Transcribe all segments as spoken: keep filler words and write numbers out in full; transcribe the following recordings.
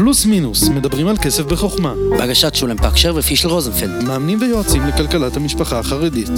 פלוס מינוס, מדברים על כסף בחוכמה. בהגשת שולם פקשר ופישל רוזנפלד. מאמנים ויועצים לכלכלת המשפחה החרדית.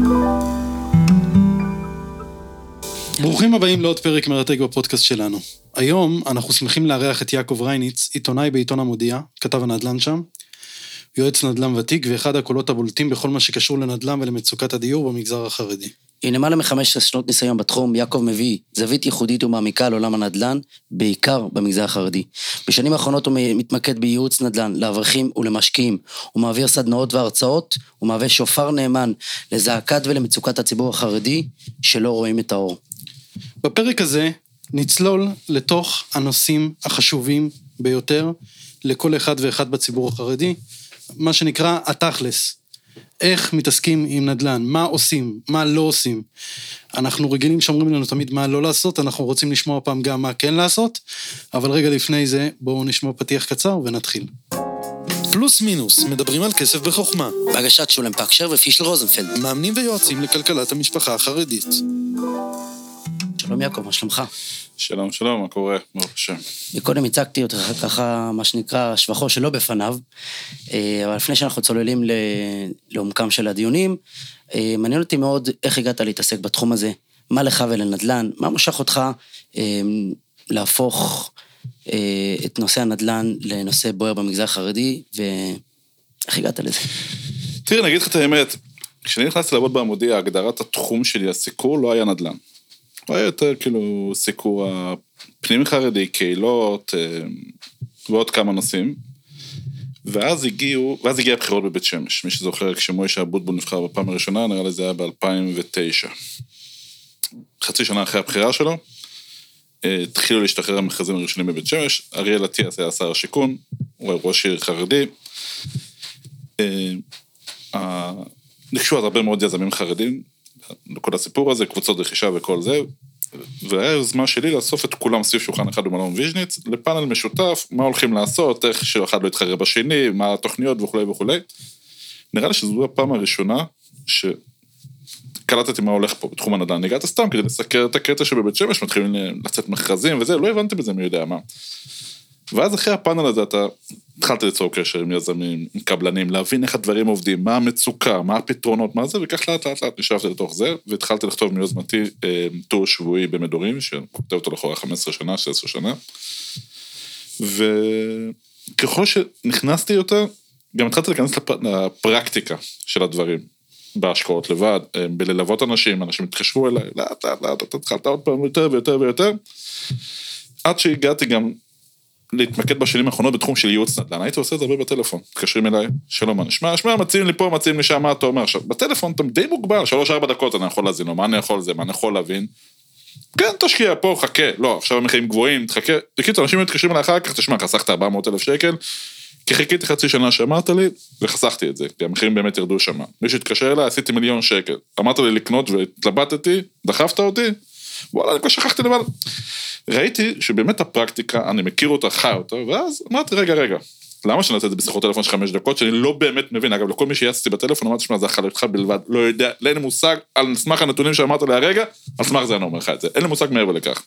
ברוכים הבאים לעוד פרק מרתק בפודקאסט שלנו. היום אנחנו שמחים לארח את יעקב רייניץ, עיתונאי בעיתון המודיע, כתב הנדל"ן שם, יועץ נדל"ן ותיק ואחד הקולות הבולטים בכל מה שקשור לנדל"ן ולמצוקת הדיור במגזר החרדי. עם למעלה מחמש עשרה שנות ניסיון בתחום, יעקב מביא זווית ייחודית ומעמיקה על עולם הנדל"ן, בעיקר במגזר החרדי. בשנים האחרונות הוא מתמקד בייעוץ נדל"ן לאברכים ולמשקיעים, הוא מעביר סדנאות והרצאות, הוא מהווה שופר נאמן לזעקת ולמצוקת הציבור החרדי שלא רואים את האור. בפרק הזה נצלול לתוך הנושאים החשובים ביותר לכל אחד ואחד בציבור החרדי, מה שנקרא התכלס. איך מתעסקים עם נדל"ן, מה עושים, מה לא עושים. אנחנו רגילים שאומרים לנו תמיד מה לא לעשות, אנחנו רוצים לשמוע פעם גם מה כן לעשות, אבל רגע לפני זה בואו נשמע פתיח קצר ונתחיל. פלוס מינוס, מדברים על כסף בחוכמה. בהגשת שולם פקשר ופישל רוזנפלד. מאמנים ויועצים לכלכלת המשפחה החרדית. שלום יעקב, מה שלומך? שלום, שלום, מה קורה? ברוך השם. מקודם הצגתי אותך ככה, מה שנקרא, שבחו שלא בפניו, אבל לפני שאנחנו צוללים לעומקם של הדיונים, מעניין אותי מאוד איך הגעת להתעסק בתחום הזה, מה לך ולנדל"ן, מה מושך אותך להפוך את נושא הנדל"ן לנושא בוער במגזר החרדי, ואיך הגעת לזה? תראה, נגיד לך את האמת, כשאני נכנסתי לעבוד בעמודי, הגדרת התחום שלי, הסיקור, לא היה נדל"ן. הוא היה יותר כאילו סיקור הפנימי חרדי, קהילות, ועוד כמה נושאים. ואז הגיעו, ואז הגיע הבחירות בבית שמש. מי שזוכר, כשמוישה אבוטבול נבחר בפעם הראשונה, נראה לי זה היה ב-אלפיים ותשע. חצי שנה אחרי הבחירה שלו, התחילו להשתחרר המכרזים הראשונים בבית שמש, אריאל אטיאס היה שר השיכון, הוא היה ראש עיר חרדי. ניגשו אז הרבה מאוד יזמים חרדים, כל הסיפור הזה, קבוצות רכישה וכל זה, והיה יוזמה שלי לאסוף את כולם סביב שולחן אחד במלון ויז'ניץ, לפאנל משותף, מה הולכים לעשות, איך שאחד לא יתחרה בשני, מה התוכניות וכו' וכו'. נראה לי שזו הפעם הראשונה שקלטתי מה הולך פה בתחום הנדל"ן. הגעתי סתם כדי לסקר את הקטע שבבית שמש, מתחילים לצאת מכרזים וזה, לא הבנתי בזה מי יודע מה. ואז אחרי הפאנל הזה אתה התחלתי ליצור קשר עם יזמים, עם קבלנים, להבין איך הדברים עובדים, מה המצוקה, מה הפתרונות, מה זה, וכך לאט לאט לאט נשאבתי לתוך זה, והתחלתי לכתוב מיוזמתי טור שבועי במדורים, שכותב אותו לאחורה חמש עשרה שנה, שש עשרה שנה, וככל שנכנסתי יותר, גם התחלתי להיכנס לפרקטיקה של הדברים, בהשקעות לבד, בללוות אנשים, אנשים התחשבו אליי, לאט לאט לאט, אתה התחלת עוד פעם יותר ויותר ויותר, עד שהגעתי גם להתמקד בשנים האחרונות בתחום של ייעוץ נדל"ן, הייתי עושה את זה הרבה בטלפון, מתקשרים אליי, שלום, מה נשמע, שמע, מציעים לי פה, מציעים לי שם, מה אתה אומר עכשיו, בטלפון אתה די מוגבל, שלוש ארבע דקות אני יכול להזין לו, מה אני יכול זה, מה אני יכול להבין, כן, תשקיע פה, חכה, לא, עכשיו המחירים גבוהים, תחכה, תקיצור, אנשים מתקשרים אליי אחר כך, תשמע, חסכת ארבע מאות אלף שקל, כי חיכיתי חצי שנה שאמרת לי, וחסכתי את זה, כי המחירים באמת ירדו שמה. מי שהתקשר אליי, עשיתי מיליון שקל, אמרת לי לקנות והתלבטתי, דחפת אותי, וואלה, אני כבר שכחתי לבד. ראיתי שבאמת הפרקטיקה, אני מכיר אותה, חי אותה, ואז אמרתי, רגע, רגע, למה שאני נעשה את זה בשיחות טלפון של חמש דקות, שאני לא באמת מבין, אגב, לכל מי שיעצתי בטלפון, אמרתי שמה, זה חלקך בלבד, לא יודע, אין לי מושג על סמך הנתונים שאמרת לי הרגע, על סמך זה אני אומר לך את זה, אין לי מושג מעבר לכך.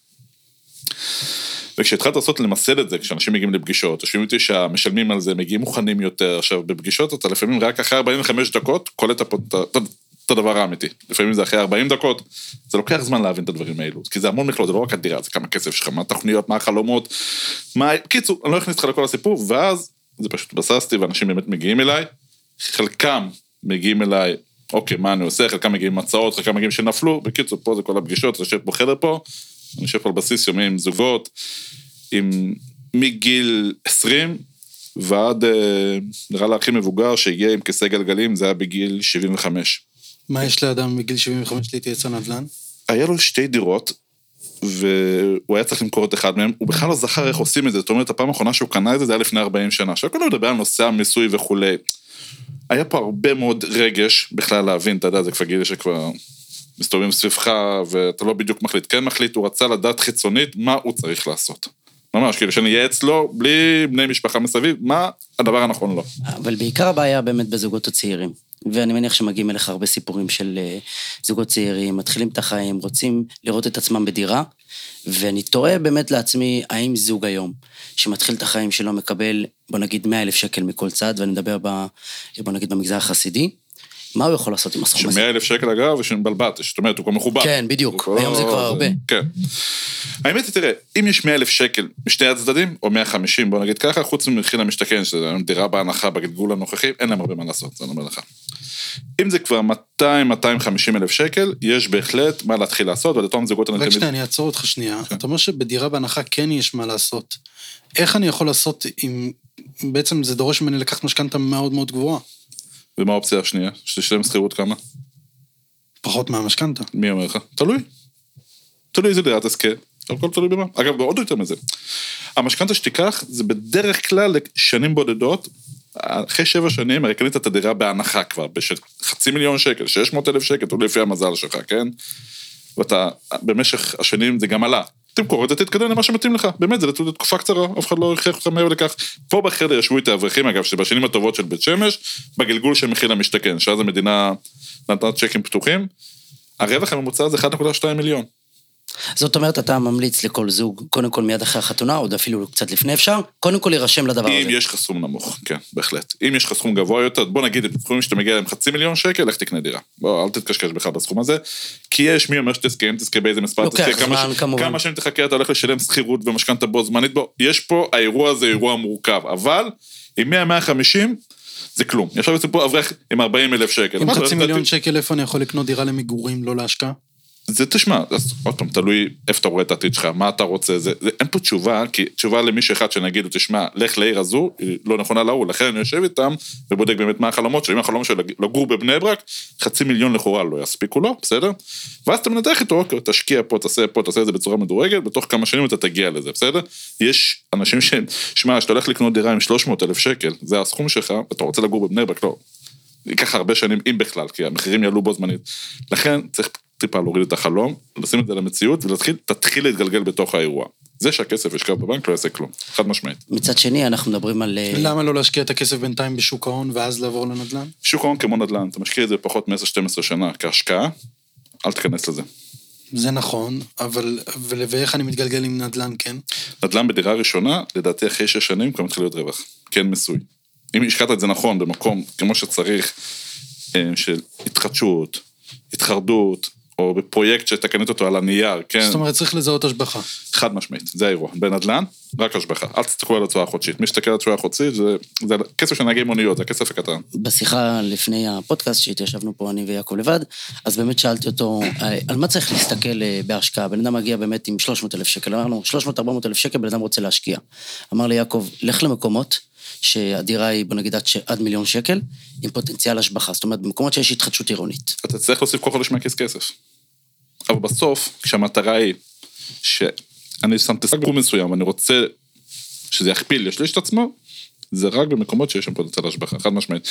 וכשהתחלת לעשות למסד את זה, כשאנשים מגיעים לפגישות, יושבים איתי שהמשלמים על זה, מגיעים מוכנים יותר, עכשיו, בפגישות, אתה לפעמים רק אחרי ארבעים וחמש דקות, קולט את הדבר האמיתי. לפעמים זה אחרי ארבעים דקות, זה לוקח זמן להבין את הדברים האלו, כי זה המון מכלול, זה לא רק הדירה, זה כמה כסף שלך, מה התוכניות, מה החלומות, מה, קיצור, אני לא אכניס לך לכל הסיפור, ואז זה פשוט בססתי, ואנשים באמת מגיעים אליי, חלקם מגיעים אליי, אוקיי, מה אני עושה, חלקם מגיעים עם הצעות, חלקם מגיעים שנפלו, בקיצור, פה זה כל הפגישות, אני יושב פה חדר פה, אני יושב פה על בסיס יומי עם זוגות, עם מגיל עשרים, ועד, נראה לה הכי מבוגר, שהגיע עם כיסא גלגלים, זה היה בגיל שבעים וחמש. מה יש לאדם בגיל שבעים וחמש להתייעץ הנדל"ן? היה לו שתי דירות, והוא היה צריך למכור את אחד מהם, הוא בכלל לא זכר איך עושים את זה, זאת אומרת, הפעם האחרונה שהוא קנה את זה, זה היה לפני ארבעים שנה, עכשיו כולנו מדבר על נושא המיסוי וכו'. היה פה הרבה מאוד רגש, בכלל להבין, אתה יודע, זה כבר גיל שכבר מסתובבים סביבך, ואתה לא בדיוק מחליט, כן מחליט, הוא רצה לדעת חיצונית, מה הוא צריך לעשות. ממש, כאילו שאני אהיה אצלו, בלי בני משפחה מסביב, מה הדבר הנכון לו. אבל בעיקר הבעיה באמת בזוגות הצעירים. ואני מניח שמגיעים אליך הרבה סיפורים של זוגות צעירים, מתחילים את החיים, רוצים לראות את עצמם בדירה, ואני תוהה באמת לעצמי, האם זוג היום, שמתחיל את החיים שלו, מקבל, בוא נגיד, מאה אלף שקל מכל צד, ואני מדבר, ב, בוא נגיד, במגזר החסידי, מה הוא יכול לעשות עם הסכום הזה? שמאה אלף שקל אגב, ושנבלבט, זאת אומרת, הוא כבר מחובר. כן, בדיוק, היום זה כבר הרבה. כן. האמת היא, תראה, אם יש מאה אלף שקל משני הצדדים, או מאה וחמישים, בוא נגיד ככה, חוץ ממחיר למשתכן, שזה דירה בהנחה בגלגול הנוכחי, אין להם הרבה מה לעשות, זה אומר לך. אם זה כבר מאתיים עד מאתיים וחמישים אלף שקל, יש בהחלט מה להתחיל לעשות, ולתום זוגות... רק שנייה, אני אעצור אותך שנייה. אתה אומר שבדירה בהנחה כן יש מה לעשות. איך אני יכול לעשות אם בעצם זה דורש ממני לקחת משכנתה מאוד מאוד גבוהה? ומה האופציה השנייה? שתשלם שכירות כמה? פחות מהמשכנתה. מי אומר לך? תלוי. תלוי איזה דירה תזכה. הכל תלוי במה. אגב, עוד יותר מזה. המשכנתה שתיקח זה בדרך כלל לשנים בודדות, אחרי שבע שנים, הרי קנית את הדירה בהנחה כבר, בחצי מיליון שקל, שש מאות אלף שקל, תלוי לפי המזל שלך, כן? ואתה, במשך השנים זה גם עלה. תמכור את זה, תתקדם למה שמתאים לך. באמת, זה לתקופה קצרה, אף אחד לא הכריח אותך מעבר לכך. פה בחדר ישבו את האברכים, אגב, שבשנים הטובות של בית שמש, בגלגול של מחיר למשתכן, שאז המדינה נתנת צ'קים פתוחים, הרווח הממוצע זה אחד נקודה שתיים מיליון. זאת אומרת, אתה ממליץ לכל זוג, קודם כל מיד אחרי החתונה, עוד אפילו קצת לפני אפשר, קודם כל להירשם לדבר הזה. אם יש לך סכום נמוך, כן, בהחלט. אם יש לך סכום גבוה יותר, בוא נגיד, בסכומים שאתה מגיע להם חצי מיליון שקל, לך תקנה דירה. בוא, אל תתקשקש בכלל בסכום הזה, כי יש מי אומר שתזכה, אם תזכה באיזה מספר, לוקח זמן, כמובן. כמה שנים תחכה, אתה הולך לשלם שכירות ומשכנתה בו זמנית בו, יש פה, האירוע הזה אירוע מורכב, אבל עם מאה עד מאה וחמישים זה כלום. עכשיו יוצא פה אברך עם ארבעים אלף שקל. עם חצי מיליון שקל, איפה אני יכול לקנות דירה למגורים, לא להשקעה? זה תשמע, אז עוד פעם, תלוי איפה אתה רואה את העתיד שלך, מה אתה רוצה, זה, זה, אין פה תשובה, כי תשובה למישהו אחד שנגיד, תשמע, לך לעיר הזו, היא לא נכונה להוא, לכן אני יושב איתם, ובודק באמת מה החלומות שלי, אם החלום שלי לגור בבני ברק, חצי מיליון לכאורה לא יספיקו לו, בסדר? ואז אתה מנתח איתו, תשקיע פה, תעשה פה, תעשה את זה בצורה מדורגת, בתוך כמה שנים אתה תגיע לזה, בסדר? יש אנשים ש... שמע, שאתה הולך לקנות דירה עם שלוש מאות אלף שקל, זה הסכום שלך, אתה רוצה לגור בבני ברק, לא. ייקח הרבה שנים, אם בכלל, כי המחירים יעלו בו זמנית. לכן צריך טיפה להוריד את החלום, לשים את זה למציאות, ולהתחיל, תתחיל להתגלגל בתוך האירוע. זה שהכסף ישכב בבנק לא יעשה כלום, חד משמעית. מצד שני, אנחנו מדברים על... למה לא להשקיע את הכסף בינתיים בשוק ההון, ואז לעבור לנדל"ן? שוק ההון כמו נדל"ן, אתה משקיע את זה פחות מ-עשר שתים עשרה שנה כהשקעה, אל תכנס לזה. זה נכון, אבל, ואיך אני מתגלגל עם נדל"ן, כן? נדל"ן בדירה ראשונה, לדעתי אחרי שש שנים, כבר מתחיל להיות רווח. כן מסוי. אם השקעת את זה נכון, במקום כמו שצריך, של התחדשות, התחרדות, או בפרויקט שאתה קנית אותו על הנייר, כן? זאת אומרת, צריך לזהות השבחה. חד משמעית, זה האירוע. בנדל"ן, רק השבחה. אל תסתכלו על הצועה החודשית. מי שתסתכל על הצועה החודשית, זה, זה כסף של נהגי מוניות, זה הכסף הקטן. בשיחה לפני הפודקאסט, שהתיישבנו פה אני ויעקב לבד, אז באמת שאלתי אותו, על מה צריך להסתכל בהשקעה? בן אדם מגיע באמת עם שלוש מאות אלף שקל, אמרנו, שלוש מאות עד ארבע מאות אלף שקל, בן אדם רוצה להשקיע. אמר לי, יעקב, לך למקומות, שהדירה היא, בוא נגיד, עד מיליון שקל, עם פוטנציאל השבחה. זאת אומרת, במקומות שיש התחדשות עירונית. אתה צריך להוסיף כל חודש מהכיס כסף. אבל בסוף, כשהמטרה היא שאני שמתי סגור מסוים, ואני רוצה שזה יכפיל, ישליש את עצמו, זה רק במקומות שיש שם פוטנציאל השבחה, חד משמעית.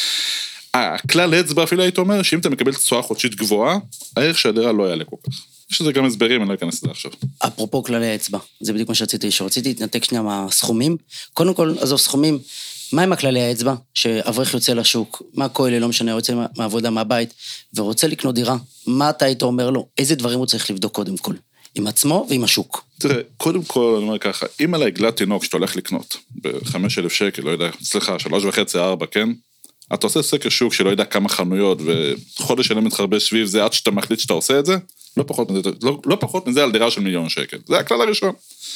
הכלל אצבע אפילו היית אומר, שאם אתה מקבל תשואה חודשית גבוהה, הערך שהדירה לא יעלה כל כך. יש לזה גם הסברים, אני לא אכנס לזה עכשיו. אפרופו כללי האצבע, זה בדיוק מה שרציתי, שרציתי להתנתק שנייה מהסכומים. קודם כל, עזוב סכומים, מה עם הכללי האצבע? שאברך יוצא לשוק, מה כולל, לא משנה, יוצא מהעבודה, מהבית, ורוצה לקנות דירה, מה אתה היית אומר לו? איזה דברים הוא צריך לבדוק קודם כל? עם עצמו ועם השוק. תראה, קודם כל, אני אומר ככה, אם על העגלת תינוק שאתה הולך לקנות, ב-חמשת אלפים שקל, לא יודע, סליחה, שלוש וחצי, ארבע, כן? אתה עושה סקר שוק שלא יודע כמה חנויות, וחודש שלם מתחרבש סביב זה, עד שאתה מחליט שאתה עושה את זה, לא פחות מזה, לא, לא פחות מזה על דירה של מיליון שקל. זה הכלל הראשון.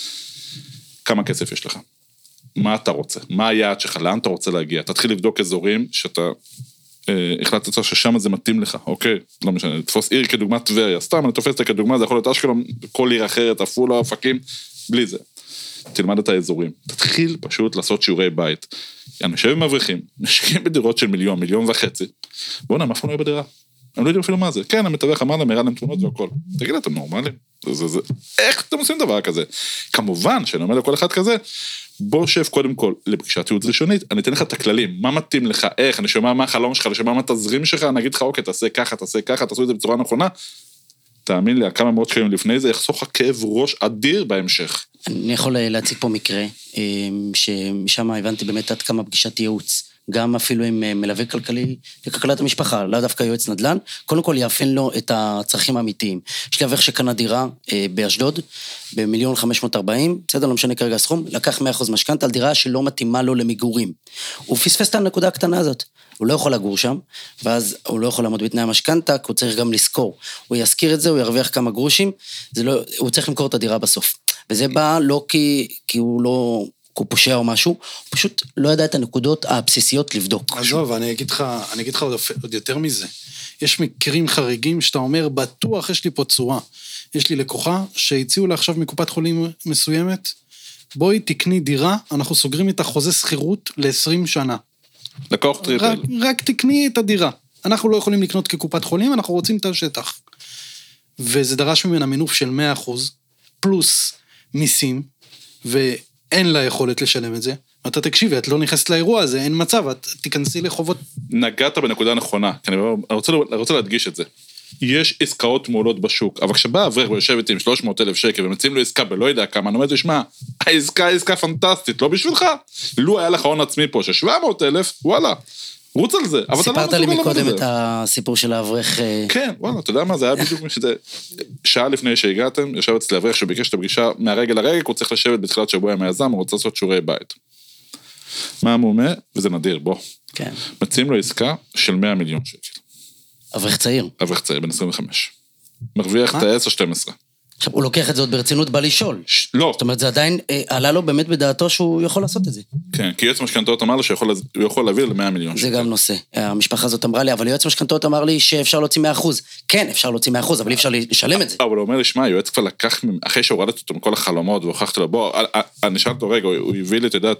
כמה כסף יש לך? מה אתה רוצה? מה היעד שלך? לאן אתה רוצה להגיע? תתחיל לבדוק אזורים שאתה אה, החלטת ששם זה מתאים לך, אוקיי? לא משנה, תפוס עיר כדוגמת טבריה, סתם אני תופס את זה כדוגמה, זה יכול להיות אשקלון, כל עיר אחרת, עפולה, אופקים, בלי זה. תלמד את האזורים. תתחיל פשוט לעשות שיעורי בית. אנשים עם מבריחים, משקיעים בדירות של מיליון, מיליון וחצי, בואו נעם, אף פעם לא יהיה בדירה. הם לא יודעים אפילו מה זה. כן, המתווך אמר להם, הראה להם תמונות והכל. תגיד, אתם נורמלים? זה, זה, איך אתם עושים דבר כזה? כמובן, שאני אומר לכל אחד כזה, בוא שב קודם כל לפגישת ייעוץ ראשונית, אני אתן לך את הכללים, מה מתאים לך, איך, אני שומע מה החלום שלך, אני שומע מה התזרים שלך, אני אגיד לך, אוקיי, תעשה ככה, תעשה ככה, תעשו את זה בצורה נכונה, תאמין לי, כמה מאות שקלים לפני זה, יחסוך לך כאב ראש אדיר בהמשך. אני יכול להציג פה מקרה, שמשם הבנתי באמת עד כמה פגישת ייעוץ גם אפילו עם מלווה כלכלי לכלכלת המשפחה, לא דווקא יועץ נדל"ן, קודם כל יאפן לו את הצרכים האמיתיים. יש לי אברך שקנה דירה אה, באשדוד, במיליון חמש מאות ארבעים, בסדר, לא משנה כרגע הסכום, לקח מאה אחוז משכנתא על דירה שלא מתאימה לו למגורים. הוא פספס את הנקודה הקטנה הזאת. הוא לא יכול לגור שם, ואז הוא לא יכול לעמוד בתנאי המשכנתא, כי הוא צריך גם לזכור. הוא יזכיר את זה, הוא ירוויח כמה גרושים, זה לא, הוא צריך למכור את הדירה בסוף. וזה בא לא כי, כי הוא לא, הוא פושע או משהו, הוא פשוט לא ידע את הנקודות הבסיסיות לבדוק. עזוב, אני אגיד לך, אני אגיד לך עוד, עוד יותר מזה. יש מקרים חריגים שאתה אומר, בטוח יש לי פה צורה. יש לי לקוחה שהציעו לה עכשיו מקופת חולים מסוימת, בואי תקני דירה, אנחנו סוגרים את החוזה שכירות ל-עשרים שנה. לקוח טריפל. רק, רק תקני את הדירה. אנחנו לא יכולים לקנות כקופת חולים, אנחנו רוצים את השטח. וזה דרש ממנה מינוף של מאה אחוז, פלוס מיסים, ואין לה יכולת לשלם את זה. אתה תקשיבי, את לא נכנסת לאירוע הזה, אין מצב, את תיכנסי לחובות. נגעת בנקודה נכונה, כי אני רוצה, אני רוצה להדגיש את זה. יש עסקאות מעולות בשוק, אבל כשבא אברך ויושב איתי עם שלוש מאות אלף שקל, ומציעים לו עסקה בלא יודע כמה, אני אומר, תשמע, העסקה היא עסקה פנטסטית, לא בשבילך. לו היה לך הון עצמי פה, ש-שבע מאות אלף, וואלה, רוץ על זה. סיפרת לי מקודם את הסיפור של האברך. כן, וואלה, אתה יודע מה, זה היה בדיוק משזה, שעה לפני שהגעתם, ישב אצלי אברך שביקש את הפגישה מהרגע לרגע, הוא צריך לשבת בתחילת שבוע עם היזם, הוא רוצה לעשות שיעורי בית. מה המומה? וזה נדיר, בוא. כן. מציעים לו עסקה של מאה מיליון שקל. אברך צעיר. אברך צעיר, בן עשרים וחמש. מרוויח את ה-עשר שתים עשרה. עכשיו, הוא לוקח את זה עוד ברצינות בא לשאול. ש... לא. זאת אומרת, זה עדיין אה, עלה לו באמת בדעתו שהוא יכול לעשות את זה. כן, כי יועץ משכנתאות אמר לו שהוא יכול, יכול להעביר ל-מאה מיליון שקל. זה גם נושא. המשפחה הזאת אמרה לי, אבל יועץ משכנתאות אמר לי שאפשר להוציא מאה אחוז. כן, אפשר להוציא מאה אחוז, אבל אי אפשר לשלם את זה. אבל הוא אומר לי, שמע, יועץ כבר לקח, אחרי שהורדתי אותו מכל החלומות, והוכחתי לו, בוא, אני שאלתי אותו רגע, הוא הביא לי, אתה יודע,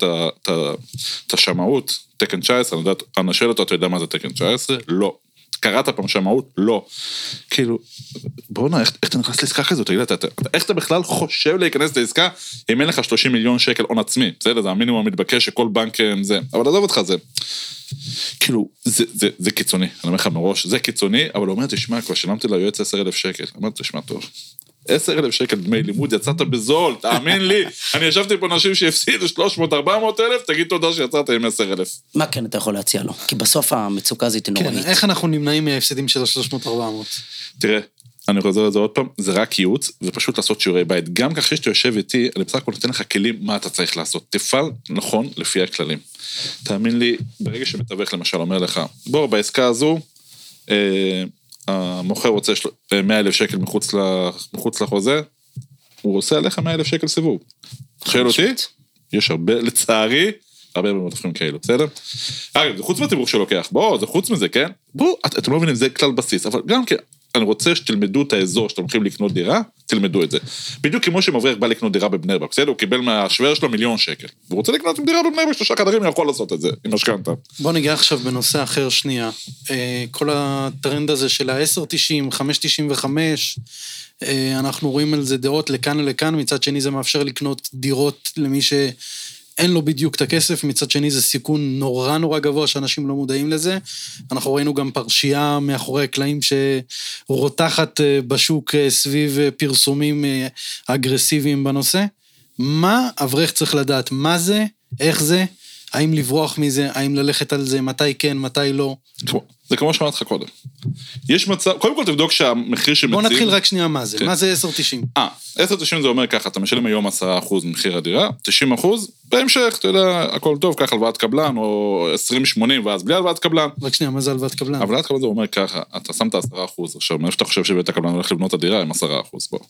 את השמאות, תקן תשע עשרה, אני שואל אותו, אתה יודע מה זה תקן תשע עשרה? לא. קראת פעם שמאות? לא. כאילו, בואו נע, איך, איך אתה נכנס לעסקה כזאת? תגיד, אתה, אתה, איך אתה בכלל חושב להיכנס לעסקה אם אין לך שלושים מיליון שקל הון עצמי? בסדר, זה המינימום המתבקש שכל בנק זה. אבל עזוב אותך זה. כאילו, זה, זה, זה קיצוני. אני אומר לך מראש, זה קיצוני, אבל הוא אומר, תשמע, כבר שילמתי ליועץ עשרת אלפים שקל. אמרתי, תשמע טוב. עשרת אלפים שקל דמי לימוד, יצאת בזול, תאמין לי. אני ישבתי פה נשים שהפסידו שלוש מאות ארבע מאות אלף, תגיד תודה שיצאת עם עשרת אלפים. מה כן אתה יכול להציע לו? כי בסוף המצוקה הזאת נוראית. כן, איך אנחנו נמנעים מההפסדים של ה-שלוש מאות ארבע מאות? תראה, אני חוזר לזה עוד פעם, זה רק ייעוץ, ופשוט לעשות שיעורי בית. גם ככה שאתה יושב איתי, אני בסך הכל נותן לך כלים מה אתה צריך לעשות. תפעל נכון לפי הכללים. תאמין לי, ברגע שמתווך למשל אומר לך, בוא, בעסקה הזו, אה, המוכר רוצה מאה אלף שקל מחוץ, מחוץ לחוזה, הוא עושה עליך מאה אלף שקל סיבוב. שואל אותי, יש הרבה, לצערי, הרבה מאוד מתווכים כאלו, בסדר? אגב, זה חוץ מהציבור שלוקח, בואו, זה חוץ מזה, כן? בואו, את, אתם לא מבינים, זה כלל בסיס, אבל גם כן, אני רוצה שתלמדו את האזור שאתם הולכים לקנות דירה, תלמדו את זה. בדיוק כמו שמבריח בא לקנות דירה בבני ברק, בסדר? הוא קיבל מהשוור שלו מיליון שקל. הוא רוצה לקנות דירה בבני ברק, שלושה חדרים, הוא יכול לעשות את זה, עם משכנתא. בוא ניגע עכשיו בנושא אחר שנייה. כל הטרנד הזה של ה-עשר תשעים, חמש תשעים וחמש, אנחנו רואים על זה דעות לכאן ולכאן, מצד שני זה מאפשר לקנות דירות למי ש... אין לו בדיוק את הכסף, מצד שני זה סיכון נורא נורא גבוה, שאנשים לא מודעים לזה. אנחנו ראינו גם פרשייה מאחורי הקלעים שרותחת בשוק סביב פרסומים אגרסיביים בנושא. מה אברך צריך לדעת? מה זה? איך זה? האם לברוח מזה? האם ללכת על זה? מתי כן? מתי לא? זה כמו שאמרת לך קודם. יש מצב, קודם כל תבדוק שהמחיר שמציעים... בוא נתחיל רק שנייה מה זה. מה זה עשר תשעים? אה, עשר תשעים זה אומר ככה, אתה משלם היום עשרה אחוז ממחיר הדירה, תשעים אחוז, בהמשך, אתה יודע, הכל טוב, ככה הלוואת קבלן, או עשרים שמונים, ואז בלי הלוואת קבלן. רק שנייה, מה זה הלוואת קבלן? הלוואת קבלן זה אומר ככה, אתה שמת עשרה אחוז, עכשיו, מאיפה אתה חושב שבית הקבלן הולך לבנות הדירה עם עשרה אחוז, בוא.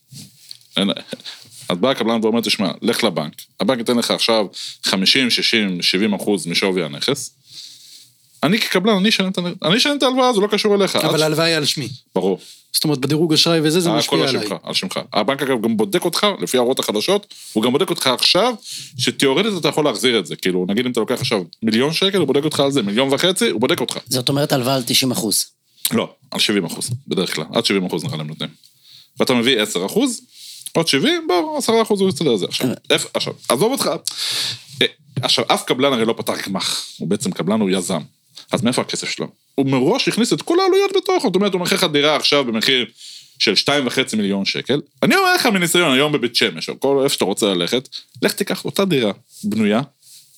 אז בא הקבלן ואומר, תשמע, לך לבנק. הבנק ייתן לך עכשיו חמישים, שישים, שבעים אחוז משווי הנכס. אני כקבלן, אני אשלם את ההלוואה, זה לא קשור אליך. אבל ההלוואה היא על שמי. ברור. זאת אומרת, בדירוג אשראי וזה, זה משפיע עליי. הכל על שמך. הבנק אגב גם בודק אותך, לפי ההוראות החדשות, הוא גם בודק אותך עכשיו, שתיאורטית אתה יכול להחזיר את זה. כאילו, נגיד אם אתה לוקח עכשיו מיליון שקל, הוא בודק אותך על זה, מיליון וחצי, הוא בודק אותך. זאת אומרת, הלוואה על תשעים אחוז. לא, על שבעים אחוז, בדרך כלל. עד שבעים אחוז נראה להם נותנים. ואתה מביא עשרה אחוז, עוד שבעים, בוא, עשרה אחוז הוא יצטדר זה. עכשיו, עכשיו, עזוב אותך. עכשיו, אף קבלן הרי לא פתח גמח. הוא בעצם קבלן, הוא יזם. אז מאיפה הכסף שלו? הוא מראש הכניס את כל העלויות בתוך, זאת אומרת, הוא מכיר לך דירה עכשיו במחיר של שתיים וחצי מיליון שקל. אני אומר לך מניסיון, היום בבית שמש, או כל איפה שאתה רוצה ללכת, לך תיקח אותה דירה בנויה,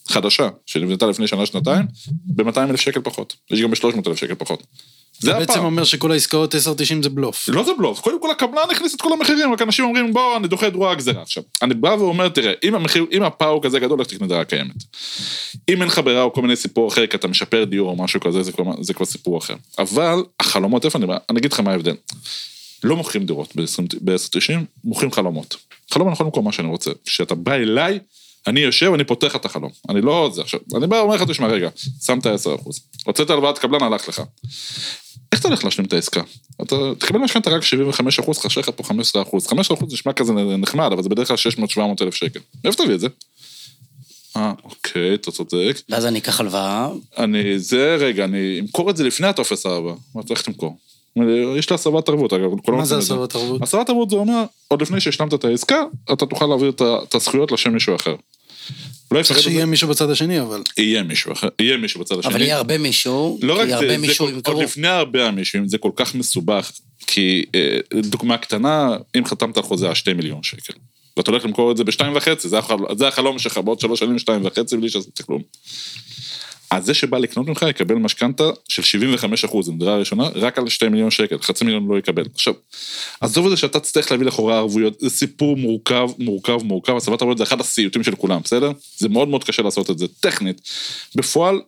חדשה, שנבנתה לפני שנה, שנתיים, ב-מאתיים אלף שקל פחות. יש גם ב-שלוש מאות אלף שקל פחות. זה בעצם אומר שכל העסקאות עשר תשעים זה בלוף. לא זה בלוף, קודם כל הקבלן הכניס את כל המחירים, רק אנשים אומרים, בוא, אני דוחה את רוע הגזרה עכשיו. אני בא ואומר, תראה, אם המחיר, אם הפאו כזה גדול, איך תקנה דירה קיימת. אם אין חברה או כל מיני סיפור אחר, כי אתה משפר דיור או משהו כזה, זה כבר, זה כבר סיפור אחר. אבל החלומות, איפה אני בא? אני אגיד לך מה ההבדל. לא מוכרים דירות ב-עשר תשעים, מוכרים חלומות. חלום אני יכול מה שאני רוצה. כשאתה בא אליי, אני יושב, אני פותח את החלום. אני לא זה עכשיו. אני בא ואומר לך, תשמע, רגע, שמת עשרה אחוז. הוצאת הלוואת קבלן, הלך לך. איך אתה הולך להשלים את העסקה? אתה תקבל משכנתה רק שבעים וחמישה אחוז, חשב לך פה חמישה עשר אחוז. חמישה עשר אחוז נשמע כזה נחמד, אבל זה בדרך כלל שש מאות שבע מאות אלף שקל. איפה תביא את זה? אה, אוקיי, אתה צודק. ואז אני אקח הלוואה. אני, זה רגע, אני אמכור את זה לפני הטופס הארבע. מה אתה איך תמכור? יש לה הסבת תרבות, אגב. מה זה הסבת תרבות? הסבת תרבות זה אומר, עוד לפני שהשלמת את העסקה, אתה תוכל להעביר את הזכויות לשם מישהו אחר. צריך שיהיה מישהו בצד השני, אבל... יהיה מישהו אחר, יהיה מישהו בצד השני. אבל יהיה הרבה מישהו, לא רק זה, זה, עוד לפני הרבה אנשים, זה כל כך מסובך, כי דוגמה קטנה, אם חתמת על חוזה על שתי מיליון שקל, ואתה הולך למכור את זה בשתיים וחצי, זה החלום שלך, בעוד שלוש שנים שתיים וחצי, בלי שזה כלום. אז זה שבא לקנות ממך, יקבל משכנתה של שבעים וחמישה אחוז, עם דירה הראשונה, רק על שתי מיליון שקל, חצי מיליון לא יקבל. עכשיו, עזוב את זה שאתה תצטרך להביא לחורה ערבויות, זה סיפור מורכב, מורכב, מורכב, הסבת ערבויות זה אחד הסיוטים של כולם, בסדר? זה מאוד מאוד קשה לעשות את זה, טכנית. בפועל,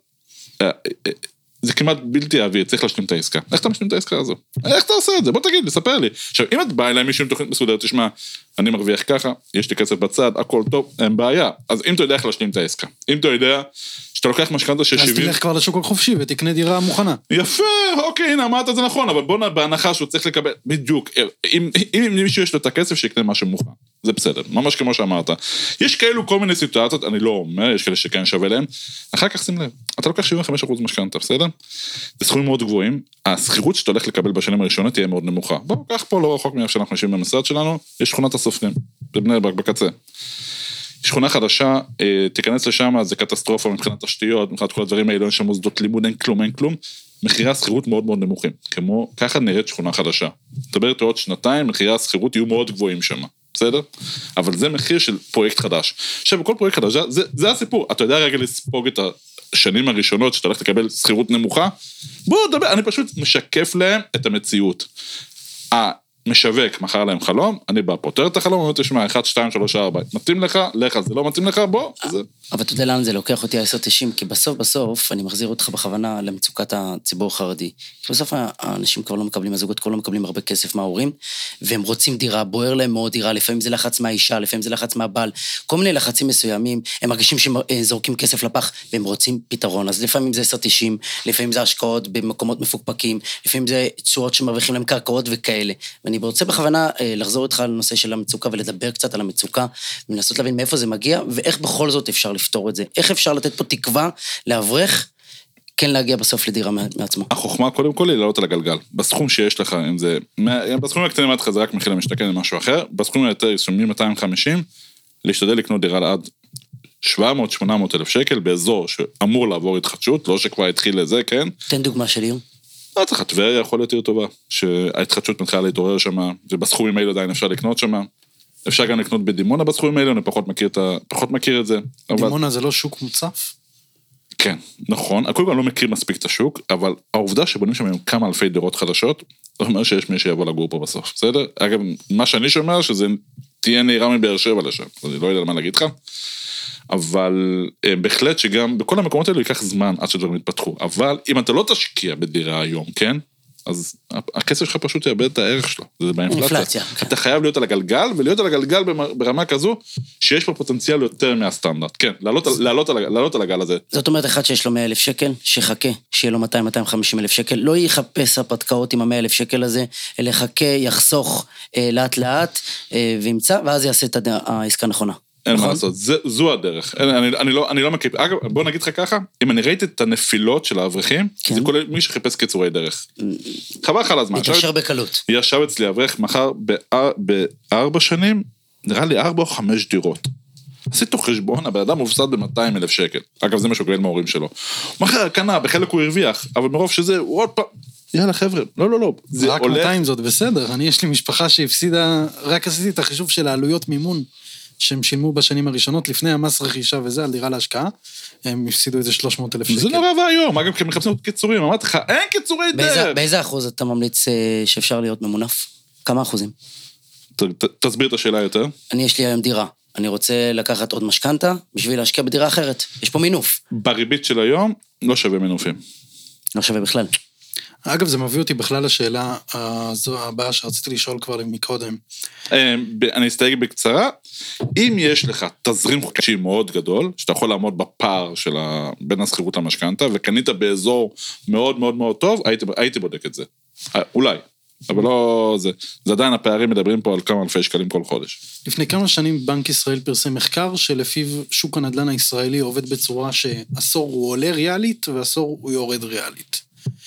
זה כמעט בלתי אוויר, צריך להשלים את העסקה. איך אתה משלים את העסקה הזו? איך אתה עושה את זה? בוא תגיד, לספר לי. עכשיו, אם את באה אליי מישהו עם תוכנית מסודרת, תשמע, אני מרוויח ככה, יש לי כסף בצד, הכל טוב, אין בעיה. אז אם אתה יודע איך להשלים את העסקה, אם אתה יודע שאתה לוקח משכנתה של שבעים... אז תלך כבר לשוק החופשי ותקנה דירה מוכנה. יפה, אוקיי, הנה, אמרת את זה נכון, אבל בוא בהנחה שהוא צריך לקבל, בדיוק, אם, אם מישהו יש לו את הכסף, שיקנה משהו מוכן. זה בסדר, ממש כמו שאמרת. יש כאלו כל מיני סיטואציות, אני לא אומר, יש כאלה שכן שווה להם, אחר כך שים לב, אתה לוקח שבעים וחמישה אחוז משכנתה, בסדר? זה סכומים מאוד גבוהים, הסחירות שאתה הולך לקבל בשנים הראשונות תהיה מאוד נמוכה. בוא, קח פה לא רחוק מאיך שאנחנו יושבים במשרד שלנו, יש שכונת הסופרים, בבני ברק בקצה. שכונה חדשה, תיכנס לשם, זה קטסטרופה מבחינת תשתיות, מבחינת כל הדברים האלה, אין שם מוסדות לימוד, אין כלום, אין כלום, מחירי הסחירות מאוד מאוד נמוכים, כמו, ככה נראית שכונה חדשה. תדבר עוד שנתיים, מחירי הסחירות יהיו מאוד גבוהים שם, בסדר? אבל זה מחיר של פרויקט חדש. עכשיו, בכל פרויקט חדש, זה, זה הסיפור, אתה יודע רגע לספוג את השנים הראשונות, שאתה הולך לקבל סחירות נמוכה, בוא, דבר, אני פשוט משקף להם את המציאות. משווק, מחר להם חלום, אני בא פותר את החלום, אני תשמע, אחת, שתיים, שלוש, ארבע, מתאים לך, לך, זה לא מתאים לך, בוא. אבל אתה יודע לאן זה לוקח אותי עשר תשעים, כי בסוף בסוף אני מחזיר אותך בכוונה למצוקת הציבור החרדי. כי בסוף האנשים כבר לא מקבלים, הזוגות כבר לא מקבלים הרבה כסף מההורים, והם רוצים דירה, בוער להם מאוד דירה, לפעמים זה לחץ מהאישה, לפעמים זה לחץ מהבעל, כל מיני לחצים מסוימים, הם מרגישים שזורקים כסף לפח, והם רוצים פתרון. אז לפעמים זה עשר תשעים, לפעמים זה השקעות במקומות מפוקפקים, לפעמים זה צורות שמרוויחים להם קרקעות וכאלה. ואני רוצה בכוונה לחזור איתך על הנושא של המצוקה ולדבר קצת על המצוקה, ולנסות להבין מאיפה זה מגיע, ואיך בכל זאת אפשר לפתור את זה. איך אפשר לתת פה תקווה לאברך, כן להגיע בסוף לדירה מעצמו. החוכמה קודם כל היא לעלות על הגלגל. בסכום שיש לך, אם זה, בסכום הקטנים עד חזק מחיר למשתכן למשהו אחר, בסכום היותר יסומים מאתיים וחמישים, להשתדל לקנות דירה עד שבע מאות שמונה מאות אלף שקל, באזור שאמור לעבור התחדשות, לא שכבר התחיל לזה, כן? תן דוגמה של עיר. לא צריך, טבריה יכול להיות עיר טובה, שההתחדשות מתחילה להתעורר שם, ובסכומים האלה עדיין אפשר לקנות שם. אפשר גם לקנות בדימונה בסכומים האלה, אני פחות מכיר, את ה... פחות מכיר את זה. דימונה אבל... זה לא שוק מוצף? כן, נכון. הכל גם לא מכיר מספיק את השוק, אבל העובדה שבונים שם היום כמה אלפי דירות חדשות, זאת אומרת שיש מי שיבוא לגור פה בסוף, בסדר? אגב, מה שאני שומע שזה תהיה נהירה מבאר שבע לשם, אני לא יודע מה להגיד לך, אבל בהחלט שגם בכל המקומות האלו ייקח זמן עד שדברים יתפתחו, אבל אם אתה לא תשקיע בדירה היום, כן? אז הכסף שלך פשוט יאבד את הערך שלו, זה באינפלציה. אתה חייב להיות על הגלגל, ולהיות על הגלגל ברמה כזו, שיש פה פוטנציאל יותר מהסטנדרט, כן, לעלות על הגל הזה. זאת אומרת, אחד שיש לו מאה אלף שקל, שחכה, שיהיה לו מאתיים עד מאתיים וחמישים אלף שקל, לא יחפש הפתקאות עם המאה אלף שקל הזה, אלא יחכה, יחסוך לאט לאט, וימצא, ואז יעשה את העסקה הנכונה. אין מה לעשות, זו הדרך, אני לא מכיר, אגב, בוא נגיד לך ככה, אם אני ראיתי את הנפילות של האברכים, זה כולל מי שחיפש קיצורי דרך. חבל לך על הזמן. מתיישר בקלות. ישב אצלי אברך, מחר בארבע שנים, נראה לי ארבע או חמש דירות. עשיתו חשבון, הבן אדם מופסד ב-מאתיים אלף שקל. אגב, זה מה שהוא קבל מההורים שלו. מחר, קנה, בחלק הוא הרוויח, אבל מרוב שזה, הוא עוד פעם, יאללה חבר'ה, לא, לא, לא. רק מאתיים זאת בסדר, אני יש לי משפחה שהפסידה, רק עשיתי את החישוב של העלויות מימון, שהם שילמו בשנים הראשונות, לפני המס רכישה וזה, על דירה להשקעה, הם הפסידו איזה שלוש מאות אלף שקל. זה נורא והיום, אגב, כי הם מחפשים עוד קיצורים, אמרתי לך, אין קיצורי דרך. באיזה אחוז אתה ממליץ שאפשר להיות ממונף? כמה אחוזים? תסביר את השאלה יותר. אני יש לי היום דירה, אני רוצה לקחת עוד משכנתה, בשביל להשקיע בדירה אחרת. יש פה מינוף. בריבית של היום, לא שווה מינופים. לא שווה בכלל. אגב, זה מביא אותי בכלל לשאלה הזו הבאה שרציתי לשאול כבר מקודם. אני אסתייג בקצרה, אם יש לך תזרים חודשי מאוד גדול, שאתה יכול לעמוד בפער של בין השכירות למשכנתה, וקנית באזור מאוד מאוד מאוד טוב, הייתי, הייתי בודק את זה. אולי, אבל לא זה. זה עדיין הפערים מדברים פה על כמה אלפי שקלים כל חודש. לפני כמה שנים בנק ישראל פרסם מחקר, שלפיו שוק הנדל"ן הישראלי עובד בצורה שעשור הוא עולה ריאלית, ועשור הוא יורד ריאלית.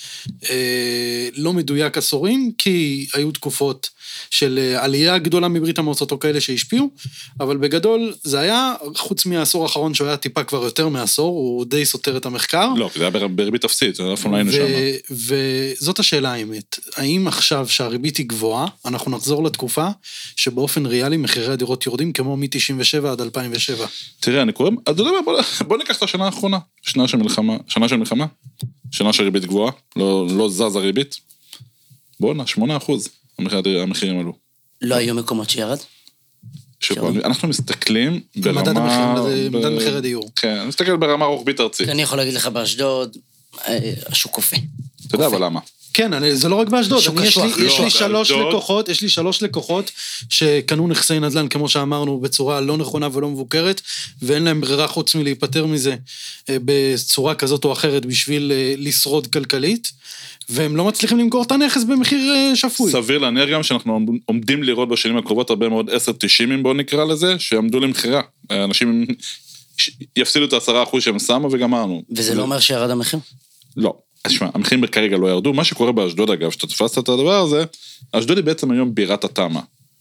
לא מדויק עשורים, כי היו תקופות של עלייה גדולה מברית המועצות או כאלה שהשפיעו, אבל בגדול זה היה, חוץ מהעשור האחרון שהוא היה טיפה כבר יותר מעשור, הוא די סותר את המחקר. לא, זה היה בריבית אפסית, זה אף פעם לא היינו שם. וזאת השאלה האמת, האם עכשיו שהריבית היא גבוהה, אנחנו נחזור לתקופה שבאופן ריאלי מחירי הדירות יורדים כמו מ-תשעים ושבע עד אלפיים ושבע? תראה, אני קורא, אתה יודע מה, בוא ניקח את השנה האחרונה, שנה של מלחמה, שנה של מלחמה, שנה של ריבית גבוהה, לא, לא זז הריבית. בוא נה, שמונה אחוז המחירים עלו. לא היו מקומות שירד? אנחנו מסתכלים ברמה... מדד מחיר הדיור. כן, אני מסתכל ברמה רוחבית ארצית. אני יכול להגיד לך באשדוד, השוק קופא. אתה יודע, אבל למה? כן, זה לא רק באשדוד, יש לי לא, שלוש באשדוד. לקוחות, יש לי שלוש לקוחות שקנו נכסי נדל"ן, כמו שאמרנו, בצורה לא נכונה ולא מבוקרת, ואין להם ברירה חוץ מלהיפטר מזה בצורה כזאת או אחרת, בשביל לשרוד כלכלית, והם לא מצליחים למכור את הנכס במחיר שפוי. סביר להניח גם שאנחנו עומדים לראות בשנים הקרובות הרבה מאוד עשר תשעים, בואו נקרא לזה, שעמדו למחירה. אנשים יפסידו את העשרה אחוז שהם שמו וגמרנו. וזה לא אומר שירד המחיר? לא. תשמע, המחירים כרגע לא ירדו, מה שקורה באשדוד אגב, שאתה תפסת את הדבר הזה, אשדוד היא בעצם היום בירת התמה.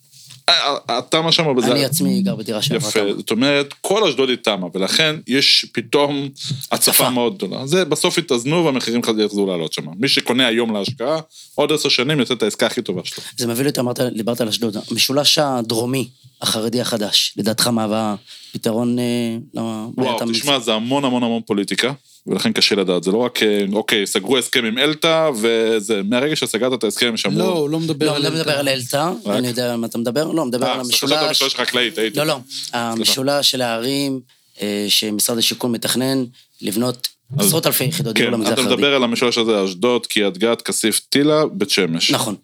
התמה שם... אני עצמי גר בדירה של יפה, זאת אומרת, כל אשדוד היא תמה, ולכן יש פתאום הצפה מאוד גדולה. זה בסוף יתאזנו והמחירים יחזרו לעלות שם. מי שקונה היום להשקעה, עוד עשר שנים יוצא את העסקה הכי טובה שלו. זה מביא לי, דיברת על אשדוד, המשולש הדרומי, החרדי החדש, לדעתך מהווה פתרון... וואו, תשמע, זה המון המון המון פוליטיקה. ולכן קשה לדעת, זה לא רק, אוקיי, סגרו הסכם עם אלטה, וזה, מהרגע שסגרת את ההסכם, שמרו... לא, הוא לא מדבר על אלטה. לא מדבר על אלטה, אני יודע על מה אתה מדבר, לא, מדבר על המשולש... אה, המשולש החקלאית, הייתי. לא, לא, המשולש של הערים, שמשרד השיכון מתכנן, לבנות עשרות אלפי יחידות דיור למגזר החרדי. אתה מדבר על המשולש הזה, אשדוד, קריית גת, כסיף, טילה, בית שמש. נכון.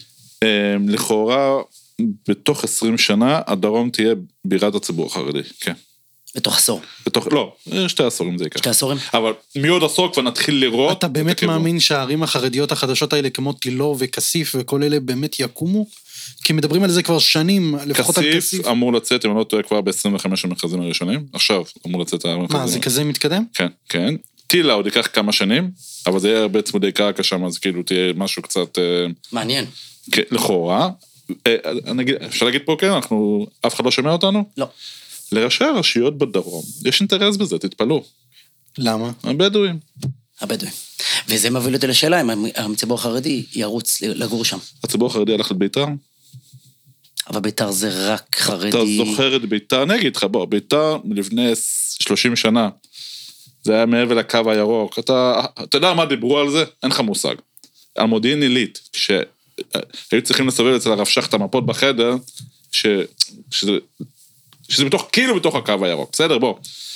לכאורה, בתוך עשרים שנה, הדרום תהיה בירת הציבור החרדי, כן. בתוך עשור. בתוך, לא, שתי עשורים זה יקרה. שתי עשורים? אבל מעוד עשור כבר נתחיל לראות... אתה באמת מאמין שהערים החרדיות החדשות האלה, כמו טילור וכסיף וכל אלה באמת יקומו? כי מדברים על זה כבר שנים, לפחות על כסיף. כסיף אמור לצאת, אם אני לא טועה, כבר ב-עשרים וחמש המכרזים הראשונים. עכשיו אמור לצאת הערים החרדיות. מה, זה כזה מתקדם? כן, כן. טילה עוד ייקח כמה שנים, אבל זה יהיה הרבה צמודי קרקע שם, אז כאילו תהיה משהו קצת... מעניין. לכאורה. אפשר להגיד פה, כן, אנחנו... אף אחד לא שומע אותנו? לא. לראשי הרשויות בדרום, יש אינטרס בזה, תתפלו. למה? הבדואים. הבדואים. וזה מביא אותי לשאלה, אם הציבור החרדי ירוץ לגור שם. הציבור החרדי הלך לביתר? אבל ביתר זה רק חרדי... אתה זוכר את ביתר, אני אגיד לך, בוא, ביתר לפני שלושים שנה, זה היה מעבר לקו הירוק, אתה, אתה יודע מה דיברו על זה? אין לך מושג. על מודיעין עילית, שהיו צריכים לסובב אצל הרב שחט המפות בחדר, ש... שזה... שזה בתוך, כאילו בתוך הקו הירוק, בסדר, בוא.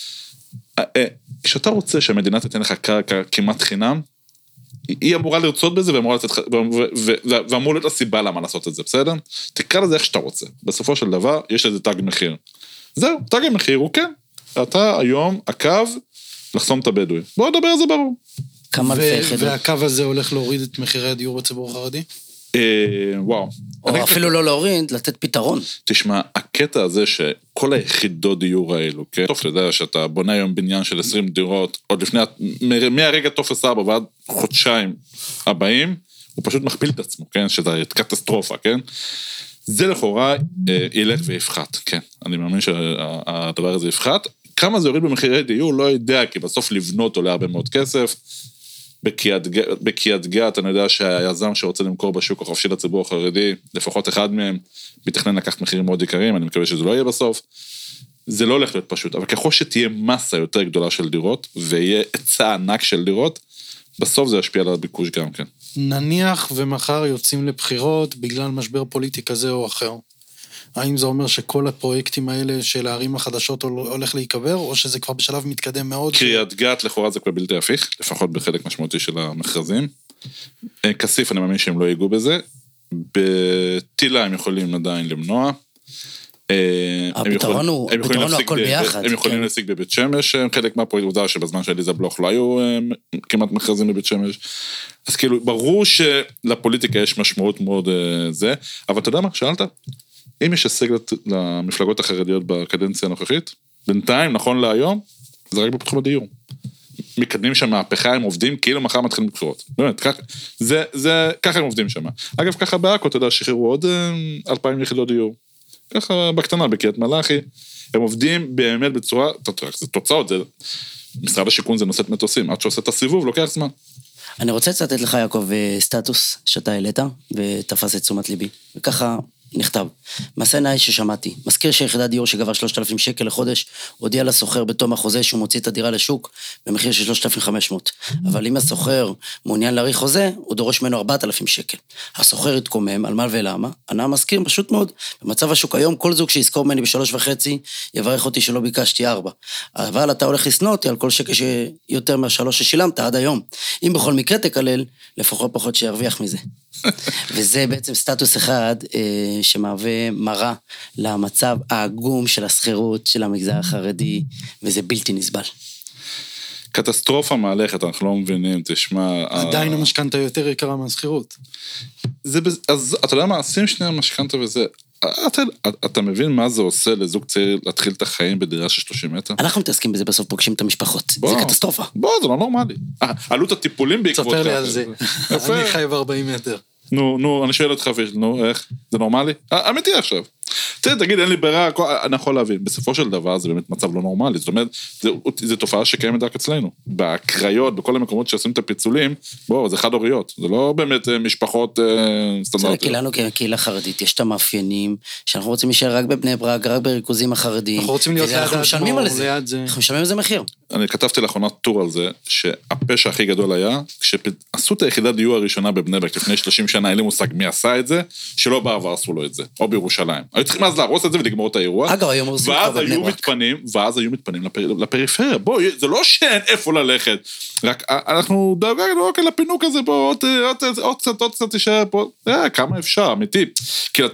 כשאתה רוצה שהמדינה תתן לך קרקע כמעט חינם, היא אמורה לרצות בזה, ואמור להיות הסיבה למה לעשות את זה, בסדר? תקרא לזה איך שאתה רוצה. בסופו של דבר, יש לזה תג מחיר. זהו, תג המחיר הוא כן. אתה היום, הקו, לחסום את הבדואי. בואו נדבר על זה ברור. כמה אלפי יחידות. והקו הזה הולך להוריד את מחירי הדיור בציבור החרדי? וואו. או אפילו לא להוריד, לתת פתרון. תשמע, הקטע הזה שכל היחידות דיור האלו, כן? טוב, אתה יודע שאתה בונה היום בניין של עשרים דירות, עוד לפני, מהרגע טופס ארבע ועד חודשיים הבאים, הוא פשוט מכפיל את עצמו, כן? שזה קטסטרופה, כן? זה לכאורה ילך ויפחת, כן? אני מאמין שהדבר הזה יפחת. כמה זה יוריד במחירי דיור, לא יודע, כי בסוף לבנות עולה הרבה מאוד כסף. בקריית גת, אני יודע שהיזם שרוצה למכור בשוק החופשי לציבור החרדי, לפחות אחד מהם, מתכנן לקחת מחירים מאוד יקרים, אני מקווה שזה לא יהיה בסוף. זה לא הולך להיות פשוט, אבל ככל שתהיה מסה יותר גדולה של דירות, ויהיה היצע ענק של דירות, בסוף זה ישפיע על הביקוש גם כן. נניח ומחר יוצאים לבחירות בגלל משבר פוליטי כזה או אחר. האם זה אומר שכל הפרויקטים האלה של הערים החדשות הולך להיקבר, או שזה כבר בשלב מתקדם מאוד? קריית גת לכאורה זה כבר בלתי הפיך, לפחות בחלק משמעותי של המכרזים. כסיף, אני מאמין שהם לא ייגעו בזה. בטילה הם יכולים עדיין למנוע. הפתרון הוא הכל ביחד. הם יכולים להשיג בבית שמש, חלק מהפרויקט עובדה שבזמן של אליזה בלוך לא היו כמעט מכרזים בבית שמש. אז כאילו, ברור שלפוליטיקה יש משמעות מאוד זה, אבל אתה יודע מה, שאלת? אם יש הישג למפלגות החרדיות בקדנציה הנוכחית, בינתיים, נכון להיום, זה רק בתחום הדיור. מקדמים שם מהפכה, הם עובדים, כאילו מחר מתחילים בבחירות. באמת, כך, זה, זה, ככה הם עובדים שם. אגב, ככה בעכו, אתה יודע, שחררו עוד אלפיים יחידות דיור. ככה בקטנה, בקריית מלאכי. הם עובדים באמת בצורה, זה תוצאות, זה, משרד השיכון זה נושאת מטוסים, עד שעושה את הסיבוב, לוקח זמן. אני רוצה לצטט לך, יעקב, סטטוס שאתה העלית, ותפס את תשומת ליבי. וככה נכתב, מעשה נאי ששמעתי, מזכיר שיחידת דיור שגבר שלושת אלפים שקל לחודש, הודיע לסוחר בתום החוזה שהוא מוציא את הדירה לשוק, במחיר של שלושת אלפים וחמש מאות. אבל אם הסוחר מעוניין להאריך חוזה, הוא דורש ממנו ארבעת אלפים שקל. הסוחר התקומם, על מה ולמה, ענה המזכיר פשוט מאוד, במצב השוק היום, כל זוג שיזכור ממני בשלוש וחצי, יברך אותי שלא ביקשתי ארבע. אבל אתה הולך לסנוע אותי על כל שקל שיותר מהשלוש ששילמת עד היום. אם בכל מקרה תקלל, לפחות פחות שירוויח מזה. וזה בעצם סטטוס אחד שמהווה מראה למצב העגום של הסחירות של המגזר החרדי, וזה בלתי נסבל. קטסטרופה מהלכת, אנחנו לא מבינים, תשמע... עדיין המשכנתה יותר יקרה מהסחירות. אז אתה יודע מה, שים שנייה המשכנתה וזה... אתה, אתה מבין מה זה עושה לזוג צעיר להתחיל את החיים בדירה של שלושים מטר? אנחנו מתעסקים בזה, בסוף פוגשים את המשפחות. בוא, זה קטסטרופה. בוא, זה לא נורמלי. עלות הטיפולים בעקבות... תספר לי על זה. אני חי ב-ארבעים מטר. נו, נו, אני שואל אותך, נו, איך? זה נורמלי? אמיתי עכשיו. תגיד, אין לי ברירה, אני יכול להבין. בסופו של דבר, זה באמת מצב לא נורמלי. זאת אומרת, זו תופעה שקיימת רק אצלנו. בקריות, בכל המקומות שעושים את הפיצולים, בואו, זה חד הוריות. זה לא באמת משפחות סטנדרטיות. כי לנו כקהילה חרדית, יש את המאפיינים, שאנחנו רוצים להישאר רק בבני ברק, רק בריכוזים החרדיים. אנחנו רוצים להיות ליד אנחנו משלמים על זה. אנחנו משלמים על זה מחיר. אני כתבתי לאחרונה טור על זה, שהפשע הכי גדול היה, כשעשו את היחידת דיור הראשונה בבני ברק לפני שלושים שנה, אין לי מושג מי עשה את זה, שלא בעבר עשו לו את זה, או בירושלים. היו צריכים אז להרוס את זה ולגמור את האירוע. אגב, היום עושים כבר בבני ברק. מתפנים, ואז היו מתפנים לפריפריה. בוא, זה לא שאין איפה ללכת. רק אנחנו דאגנו רק לפינוק הזה, בוא, עוד קצת, עוד קצת תישאר פה. כמה אפשר, אמיתי. כי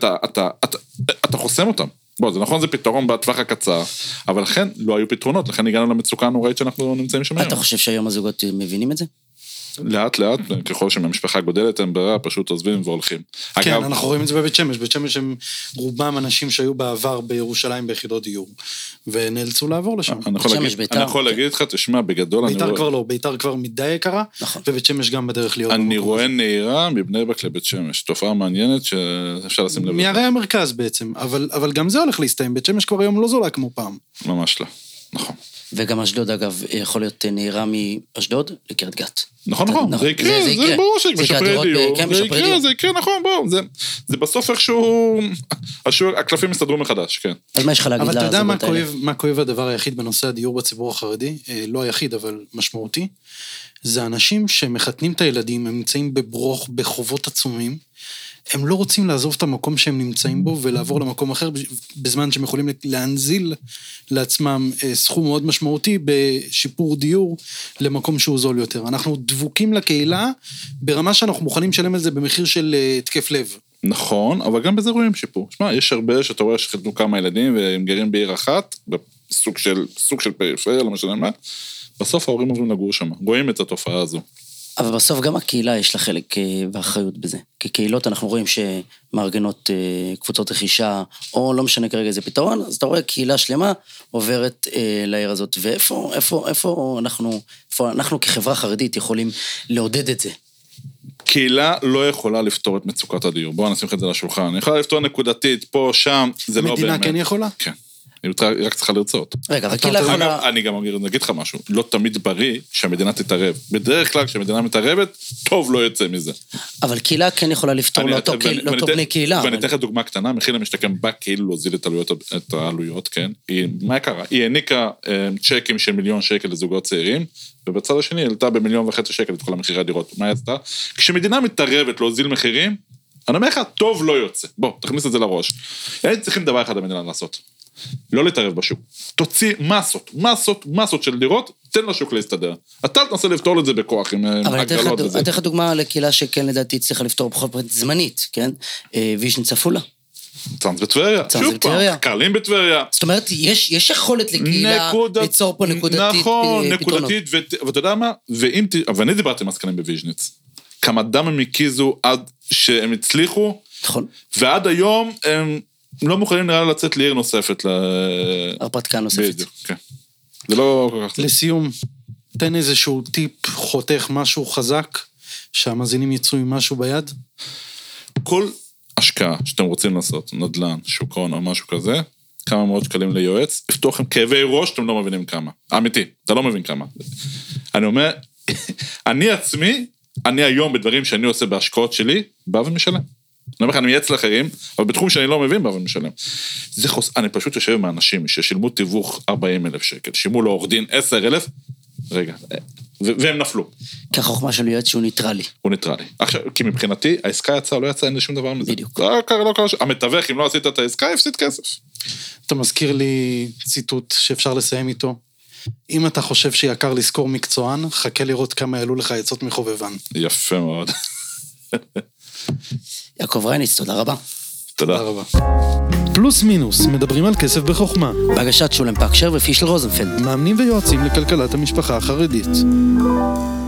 אתה חוסם אותם. בוא, זה נכון, זה פתרון בטווח הקצר, אבל לכן לא היו פתרונות, לכן הגענו למצוקה הנוראית שאנחנו נמצאים שם היום. אתה חושב שהיום הזוגות מבינים את זה? לאט לאט, ככל שהמשפחה גודלת, הם ברע, פשוט עוזבים והולכים. כן, אנחנו רואים את זה בבית שמש, בית שמש הם רובם אנשים שהיו בעבר בירושלים ביחידות דיור, ונאלצו לעבור לשם. אני יכול להגיד לך, תשמע, בגדול... ביתר כבר לא, ביתר כבר מדי יקרה, ובית שמש גם בדרך להיות... אני רואה נהירה מבני ברק לבית שמש, תופעה מעניינת שאפשר לשים לב. מערי המרכז בעצם, אבל גם זה הולך להסתיים, בית שמש כבר היום לא זולה כמו פעם. ממש לא, נכון. וגם אשדוד, אגב, יכול להיות נהירה מאשדוד לקריית גת. נכון, נכון, זה יקרה, זה ברור שמשפרי דיור, זה יקרה, זה יקרה, נכון, בואו, זה בסוף איכשהו, הקלפים מסתדרו מחדש, כן. אז מה יש לך להגיד לזוגות האלה? אבל אתה יודע מה כואב הדבר היחיד בנושא הדיור בציבור החרדי, לא היחיד, אבל משמעותי, זה אנשים שמחתנים את הילדים, הם נמצאים בברוך, בחובות עצומים, הם לא רוצים לעזוב את המקום שהם נמצאים בו, ולעבור למקום אחר, בזמן שהם יכולים להנזיל לעצמם סכום מאוד משמעותי, בשיפור דיור, למקום שהוא זול יותר. אנחנו דבוקים לקהילה, ברמה שאנחנו מוכנים לשלם על זה, במחיר של תקף לב. נכון, אבל גם בזה רואים שיפור. שמה, יש הרבה שאתה רואה שחתנו כמה ילדים, והם גרים בעיר אחת, בסוג של, סוג של פריפריה, לא משנה מה, בסוף ההורים עוברים לגור שם. רואים את התופעה הזו. אבל בסוף גם הקהילה יש לה חלק ואחריות בזה. כקהילות אנחנו רואים שמארגנות קבוצות רכישה, או לא משנה כרגע איזה פתרון, אז אתה רואה קהילה שלמה עוברת לעיר הזאת. ואיפה איפה, איפה אנחנו, איפה אנחנו כחברה חרדית יכולים לעודד את זה? קהילה לא יכולה לפתור את מצוקת הדיור. בואו נשים את זה לשולחן. אני יכולה לפתור נקודתית, פה, שם, זה לא באמת. המדינה כן יכולה? כן. היא רק צריכה לרצות. רגע, אבל קהילה יכולה... אני גם אגיד לך משהו, לא תמיד בריא שהמדינה תתערב. בדרך כלל כשהמדינה מתערבת, טוב לא יוצא מזה. אבל קהילה כן יכולה לפתור לאותו בני קהילה. ואני אתן לך דוגמה קטנה, מחיר למשתכן בא כאילו להוזיל את העלויות, כן? מה קרה? היא העניקה צ'קים של מיליון שקל לזוגות צעירים, ובצד השני היא העלתה במיליון וחצי שקל את כל המחירי הדירות. מה יצא? כשמדינה מתערבת להוזיל מחירים, אני אומר לך, טוב לא יוצא. בוא, תכניס את זה לראש. אין צריכים דבר אחד המדינה לעשות. לא להתערב בשוק. תוציא מסות, מסות, מסות של דירות, תן לשוק להסתדר. אתה תנסה לפתור את זה בכוח עם הגרלות וזה. אבל אני אתן לך דוגמה לקהילה שכן לדעתי צריכה לפתור בכל פרט זמנית, כן? וישן צפולה. צאנז בטבריה. שוב פעם, קרלים בטבריה. זאת אומרת, יש יכולת לקהילה ליצור פה נקודתית נכון, נקודתית, ואתה יודע מה? ואני דיברתי עם מסקנים בוויז'ניץ. כמה דם הם הקיזו עד שהם הצליחו, נכון. ועד היום הם לא מוכנים נראה לצאת לעיר נוספת. הרפתקה נוספת. בדיוק, כן. זה לא כל כך... לסיום, תן איזשהו טיפ, חותך משהו חזק, שהמאזינים יצאו עם משהו ביד. כל השקעה שאתם רוצים לעשות, נדל"ן, שוק הון או משהו כזה, כמה מאות שקלים ליועץ, יפתור לכם כאבי ראש, אתם לא מבינים כמה. אמיתי, אתה לא מבין כמה. אני אומר, אני עצמי, אני היום בדברים שאני עושה בהשקעות שלי, בא ומשלם. אני אומר לך, אני מייעץ לאחרים, אבל בתחום שאני לא מבין, בא ומשלם. זה חוס... אני פשוט יושב עם האנשים ששילמו תיווך ארבעים אלף שקל, שילמו לעורך דין עשרת אלפים, רגע, ו- והם נפלו. כחוכמה של יועץ שהוא ניטרלי. הוא ניטרלי. עכשיו, כי מבחינתי, העסקה יצאה, לא יצאה, אין לי שום דבר מזה. בדיוק. לא קרה, לא קרה, המתווך, אם לא עשית את העסקה, יפסיד כסף. אתה מזכיר לי ציטוט שאפשר לסיים איתו. אם אתה חושב שיקר לזכור מקצוען, חכה לראות כמה יעלו לך עצות מחובבן. יפה מאוד. יעקב רייניץ, תודה רבה. תודה רבה. פלוס מינוס, מדברים על כסף בחוכמה. בהגשת שולם פקשר ופישל רוזנפלד. מאמנים ויועצים לכלכלת המשפחה החרדית.